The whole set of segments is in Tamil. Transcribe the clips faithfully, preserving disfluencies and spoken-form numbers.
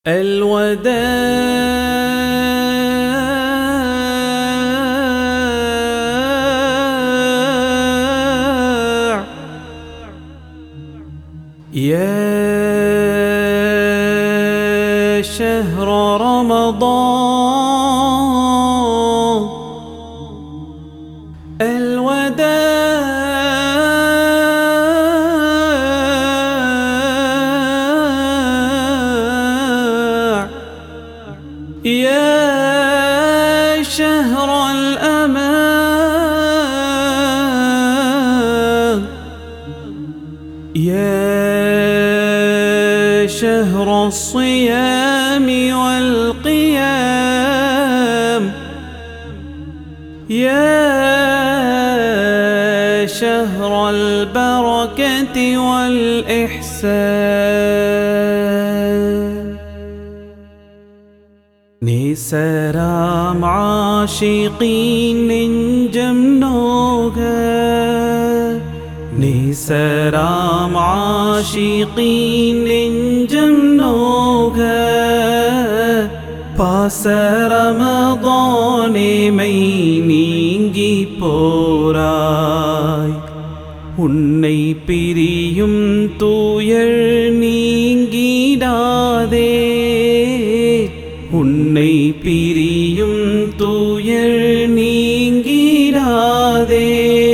الوداع يا شهر رمضان الوداع يا شهر الأمان يا شهر الصيام والقيام يا شهر البركة والإحسان نسرام عاشقين ننجم نوغا نسرام عاشقين ننجم نوغا பாச ரமதானே மை நீங்கி போராய் உன்னை பிரியும் தூயர் நீங்கிடாதே உன்னை பிரியும் தூயர் நீங்கிடாதே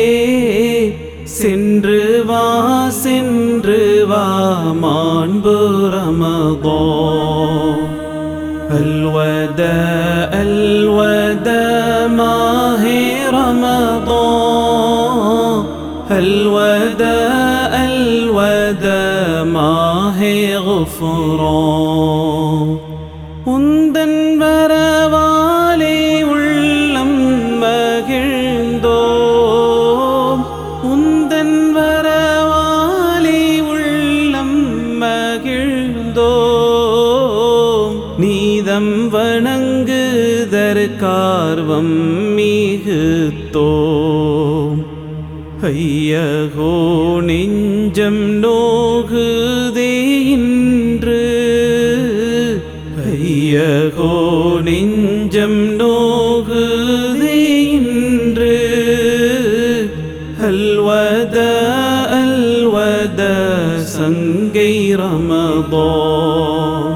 சென்று வா சென்று வா மாண்பு ரமதான் الوداع الوداع ماه رمضان الوداع الوداع ماه غفران உந்தன் வரவாலே உள்ளம் மகிழ்ந்தோம் உந்தன் வரவாலே உள்ளம் மகிழ்ந்தோம் நீதம் வணங்குதற்கார்வம் மிகுத்தோம் ஐயகோ நெஞ்சம் நோகுதே இன்று ஐயகோ நெஞ்சம் நோகுதே இன்று அல்வதா அல்வதா சங்கை ரமதான்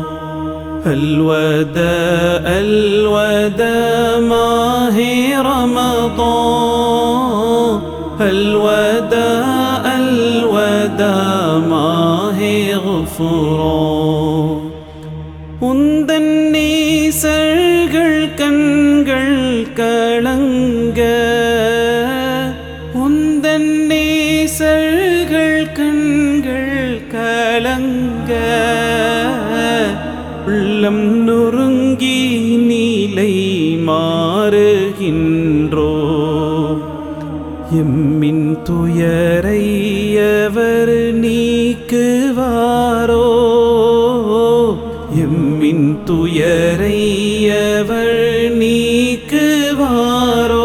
الوداع الوداع ماه رمضان الوداع الوداع ماه غفران உந்தன் நேசர்கள் கண்கள் கலங்க உந்தன் நேசர்கள் கண்கள் கலங்க உள்ளம் நொறுங்கி நீலை மாறுகின்றோ எம்மின் துயரை அவர் நீக்குவாரோ எம்மின் துயரை அவர் நீக்குவாரோ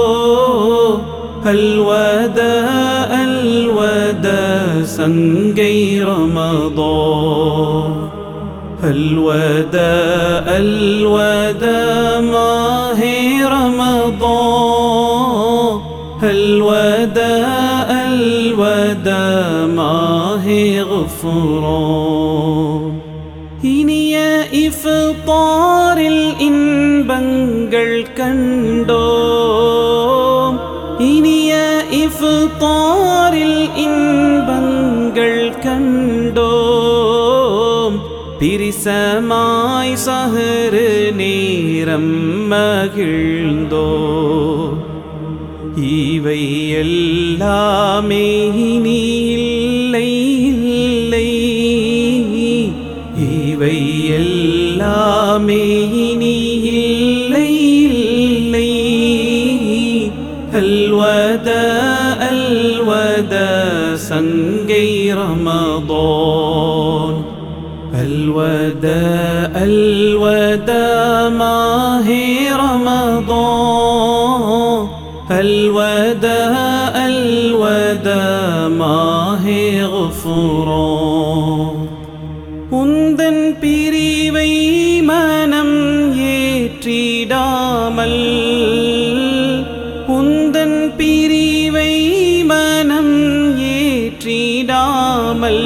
அல்வதா அல்வதா சங்கை ரமதான் الوداع الوداع ماه رمضان الوداع الوداع ماه غفران இனிய இஃப்தாரில் இன்பங்கள் கண்டோம் இனிய இஃப்தாரில் இன்பங்கள் கண்டோம் பிரிசமாய் சஹரு நேரம் மகிழ்ந்தோ இவை எல்லாமே இனி இல்லை இல்லை இவை எல்லாமே இனி இல்லை இல்லை அல்வதா அல்வதா சங்கை ரமதான் الوداع الوداع ماه رمضان الوداع الوداع ماه غفران உந்தன் பிரிவை மனம் ஏற்றிடாமல் உந்தன் பிரிவை மனம் ஏற்றிடாமல்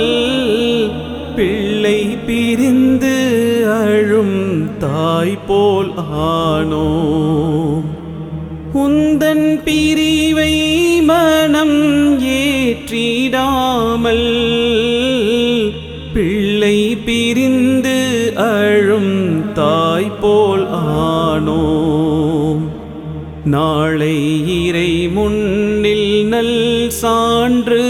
பிள்ளை பிரிந்து அழும் தாய் போல் ஆனோம். உந்தன் பிரிவை மனம் ஏற்றிடாமல் பிள்ளை பிரிந்து அழும் தாய் போல் ஆனோம். நாளை இறை முன்னில் நல் சான்று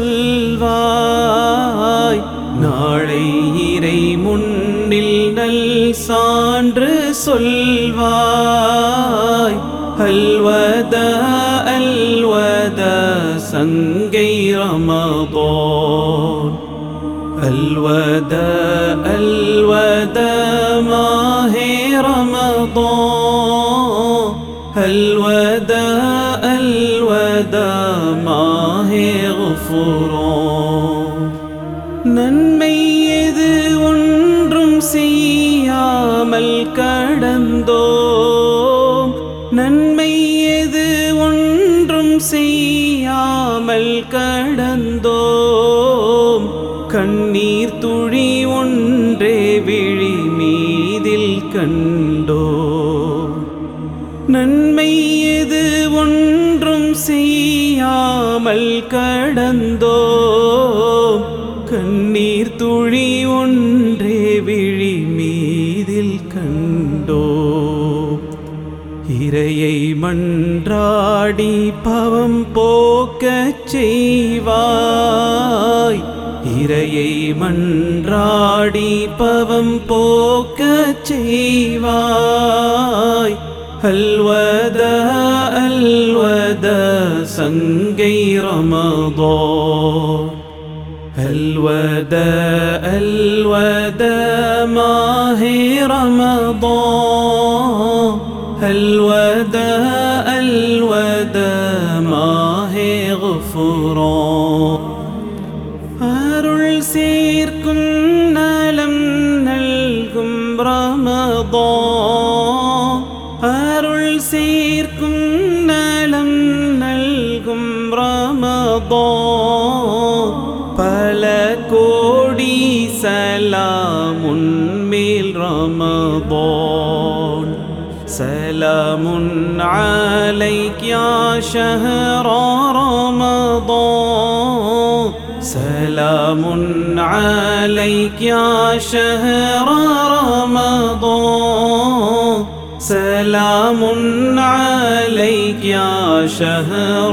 சொல்வாய். நாளை இறை முன்னில் நல் சான்று சொல்வாய். அல்வதா அல்வதா சங்கை ரமதான். الوداع الوداع ماهي رمضان. الوداع الوداع ماهي غفران. நன்மை எது ஒன்றும் செய்யாமல் கடந்தோம். நன்மை எது ஒன்றும் செய்யாமல் கடந்தோம். கண்ணீர் துளி ஒன்றே விழி மீதில் கண்டோம். நன்மை எது ஒன்றும் செய்யாமல் கடந்தோம். கண்ணீர் துளி ஒன்றே விழி மீதில் கண்டோம். இறையை மன்றாடி பவம் போக்கச் செய்வாய். இறையை மன்றாடி பவம் போக்கச் செய்வாய். அல்வதா அல்வதா சங்கை ரமதான். அல்வதா அல்வதா மாஹி ரமதான். அல்வதா அல்வதா மாஹி குஃப்ரான். அருள் சேர்க்கும் நலம் நல்கும் ரமதான். அருள் சேர்க்கும் நலம் நல்கும் ரமதான். பல கோடி சலாமுன் மேல் ரமதான். சலாமுன் அலைக் யா ஷஹர ரமதான். سلام عليك يا شهر رمضان. سلام عليك يا شهر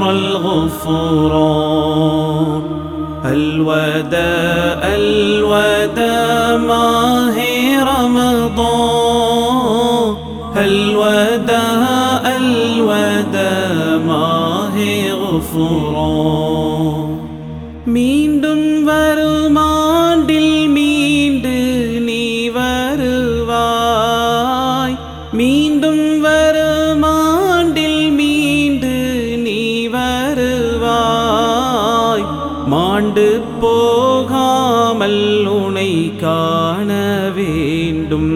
الغفران. الوداع الوداع ماهي رمضان. الوداع الوداع ماهي غفران. மீண்டும் வருமாண்டில் மீண்டு நீ வருவாய். மீண்டும் வருமாண்டில் மீண்டு நீ வருவாய். மாண்டு போகாமல் உனை காண வேண்டும்.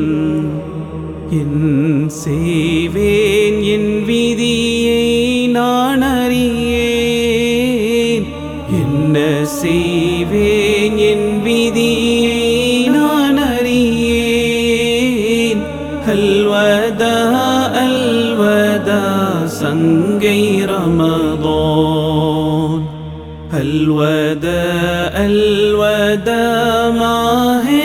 என் செய்வேன் என் விதியை நான் அறியேன். என்ன செய்வேன் என் விதியை நான் அறியேன். அல்வதா அல்வதா சங்கை ரமதான். அல்வதா அல்வதா மாஹி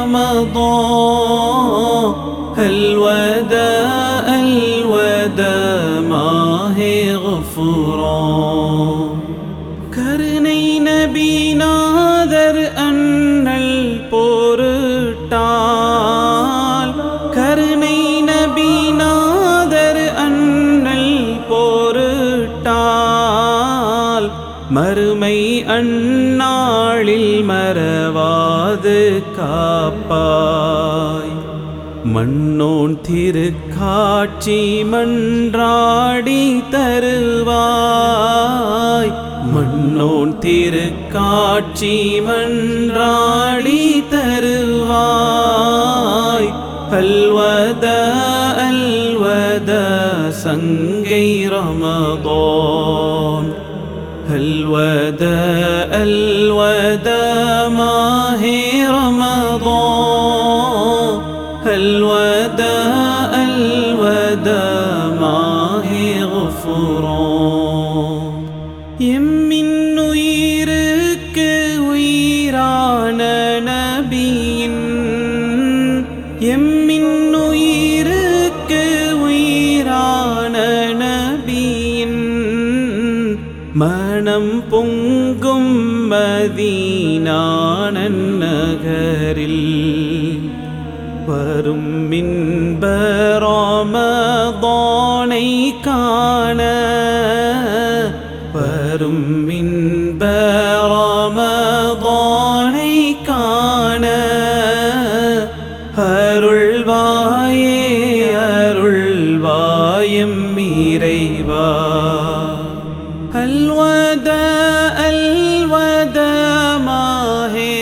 ரமதான். அல்வதா அல்வதா மாஹி குஃப்ரான். கருணை நபிநாதர் அண்ணல் பொருட்டால். கருணை நபிநாதர் அண்ணல் பொருட்டால். மறுமை அந்நாளில் மறவாது காப்பாய். மண்ணோன் திருக்காட்சி மன்றாடி தருவாய். மண்ணோன் திரு காட்சி மன்றாடி தருவாய். அல்வதா அல்வதா சங்கை ரமதான். அல்வதா அல்வதா மாஹே ரமதான். அல்வதா அல்வதா மாஹே குஃப்ரான். எம்மின்னுயிருக்கு உயிரான நபியின் எம்மின்னுயிருக்கு உயிரான நபியின் மனம் பொங்கும் மதீனா நன்னகரில் வரும் இன்ப ரமதானை காண வரும் இன்ப ரமதானை காண அருள்வாயே அருள்வாயம் இறைவா. அல்வதா அல்வதா மாஹே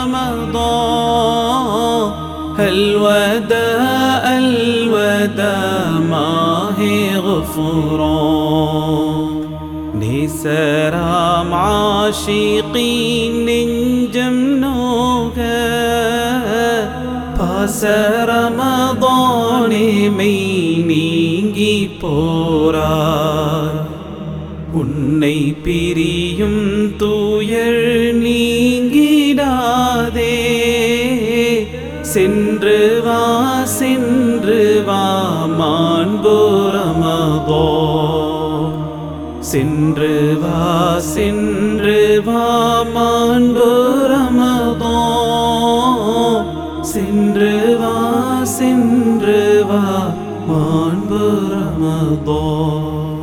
ரமதான். அல்வதா அல்வதா மாஹே குஃப்ரான். நேசராம் ஆஷிகீன் நெஞ்சம் நோக பாச ரமதானே மெய் நீங்கி போராய். உன்னை பிரியும் துயர் நீங்கிடாதே. சென்று வா சென்று வா மாண்பு ரமதான். சென்று வா சென்று வா மாண்பு ரமதான். சென்று வா சென்று வா மாண்பு ரமதான்.